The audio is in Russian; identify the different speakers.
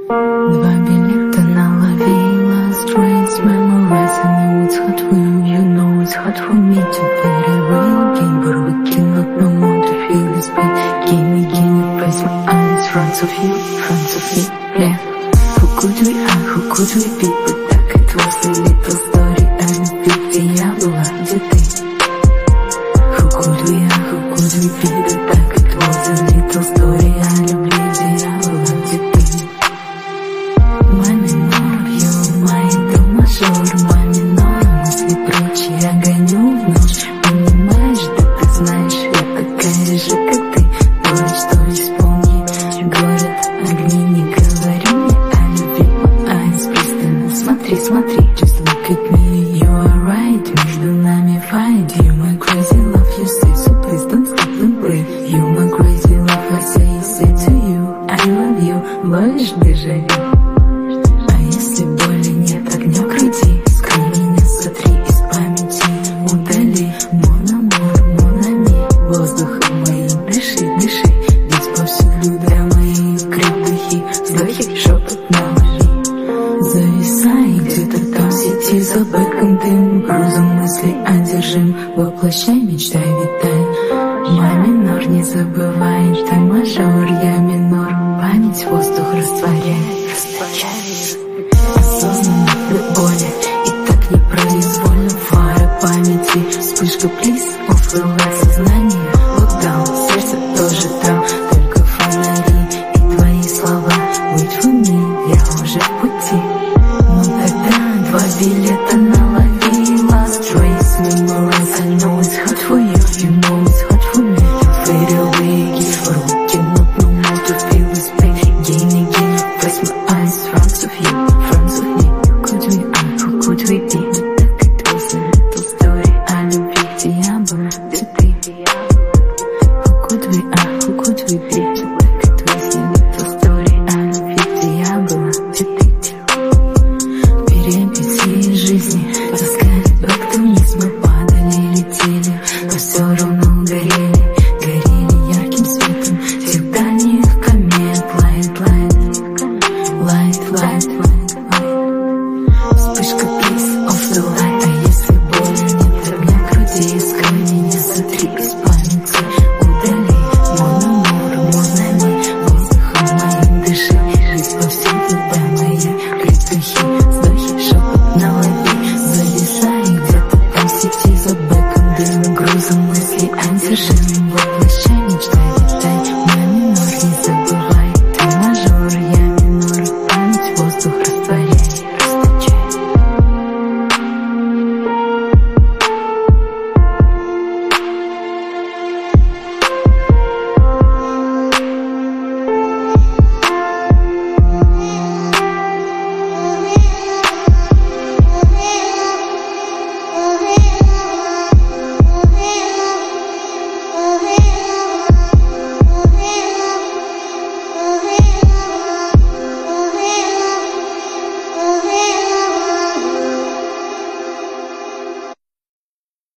Speaker 1: Два билета на лови last race, memorize, I know it's hard for you, you know it's hard for me to fade away again, but we cannot no more to feel this pain. Give me, press my eyes, front of you, yeah. Who could we are, who could we be, but так it was a little story, I любви, где я была, где ты. Who could we are, who could we be, but так it was a little story, I любви, где я была, где ты. Мой минор, мой до мажор, мой минор, мысли прочь, я гоню в ночь, понимаешь, да ты знаешь, я такая же, как ты, точь, помни, горят огни, не говори мне о любви, my eyes, пристально смотри, just look at me, you are right, между нами fight, you my crazy love, you say, so please don't stop and play, you my crazy love, I say to you, I love you, ловишь дежавю. Если боли нет огня в груди, скрой меня, сотри из памяти, удали, mon amour, mon ami, воздухом моим дыши, ведь повсюду для моих крик, вздохи, шепот на лови. Зависай где-то там в сети, за бэком дым, грузом мыслей одержим, воплощай, мечтай, витай. Мой минор, не забывай, ты мажор, я минор, память воздух растворяет. Осознанно до боли, и так непроизвольно фара памяти, вспышка плиз, оффлэйт сознание, локдаун, сердце тоже там, только фонари и твои слова, wait for me, я уже в пути. Ну тогда два билета на лови, last race, memorize, I know it's hard for you, you know it's hard for me, you fade away, give room, cannot no more to feel this pain, again, press my eyes, front of you, who could we be, так it was a little story, о любви, где я была, где ты. Who could we be, так it was a little story, о любви, где я была, где ты. Перипетии жизни таскали вверх вниз, мы падали, летели, но все равно горели ярким светом тех дальних комет, light. Вспышка please of the light, а если боли нет огня в груди, скрой меня, сотри из памяти, удали, mon amour, mon ami, воздухом моим дыши, жизнь повсюду, да, мои грехи.